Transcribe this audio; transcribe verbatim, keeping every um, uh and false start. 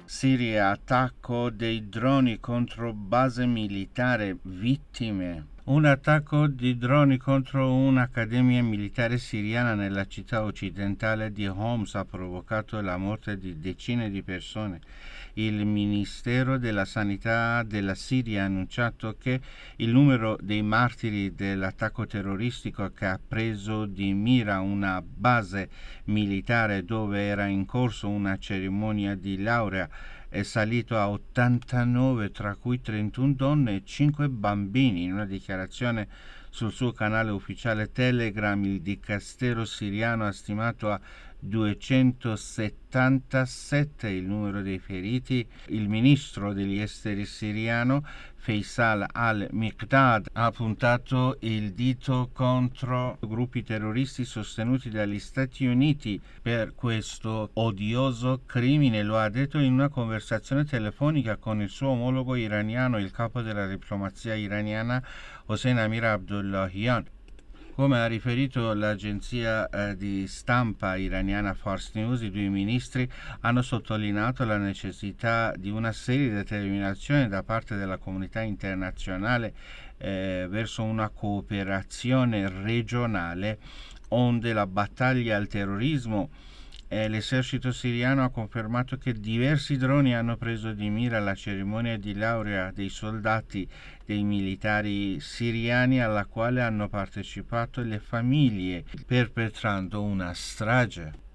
Siria, attacco dei droni contro base militare, vittime. Un attacco di droni contro un'accademia militare siriana nella città occidentale di Homs ha provocato la morte di decine di persone. Il Ministero della Sanità della Siria ha annunciato che il numero dei martiri dell'attacco terroristico che ha preso di mira una base militare dove era in corso una cerimonia di laurea è salito a ottantanove, tra cui trentuno donne e cinque bambini. In una dichiarazione sul suo canale ufficiale Telegram, il dicastero siriano ha stimato a duecentosettantasette il numero dei feriti. Il ministro degli esteri siriano Faisal al-Miqdad ha puntato il dito contro gruppi terroristi sostenuti dagli Stati Uniti per questo odioso crimine. Lo ha detto in una conversazione telefonica con il suo omologo iraniano, il capo della diplomazia iraniana Hossein Amir Abdullahian. Come ha riferito l'agenzia eh, di stampa iraniana Fars News, i due ministri hanno sottolineato la necessità di una seria determinazione da parte della comunità internazionale eh, verso una cooperazione regionale onde la battaglia al terrorismo. Eh, l'esercito siriano ha confermato che diversi droni hanno preso di mira la cerimonia di laurea dei soldati dei militari siriani alla quale hanno partecipato le famiglie, perpetrando una strage.